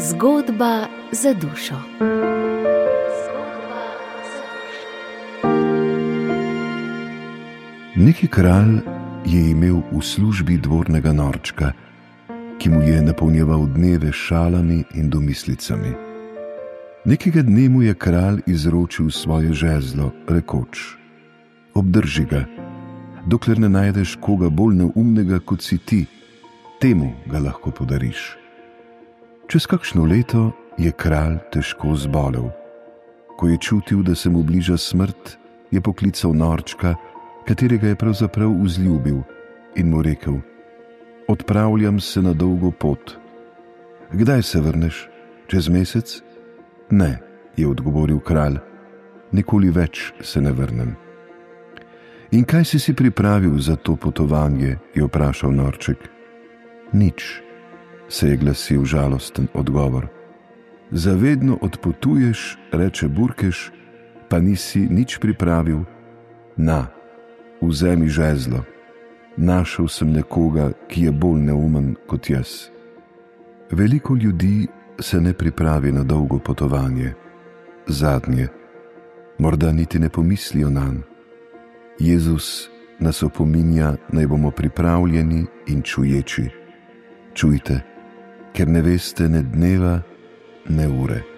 Zgodba za dušo. Neki kralj je imel v službi dvornega norčka, ki mu je napolnjeval dneve s šalami in domislicami. Nekega dne mu je kralj izročil svoje žezlo, rekoč: obdrži ga, dokler ne najdeš koga bolj neumnega kot si ti, temu ga lahko podariš. Čez kakšno leto je kralj težko zbolel. Ko je čutil, da se mu bliža smrt, je poklical norčka, katerega je pravzaprav vzljubil, in mu rekel: odpravljam se na dolgo pot. Kdaj se vrneš? Čez mesec? Ne, je odgovoril kralj, nikoli več se ne vrnem. In kaj si pripravil za to potovanje? Je vprašal norček. Nič, se je glasil žalosten odgovor. Zavedno odpotuješ, reče Burkeš, pa nisi nič pripravil? Na, vzemi žezlo. Našel sem nekoga, ki je bolj neumen kot jaz. Veliko ljudi se ne pripravi na dolgo potovanje. Zadnje, morda niti ne pomislijo nanj. Jezus nas opominja, naj bomo pripravljeni in čuječi. Čujte, ker ne veste ne dneva, ne ure.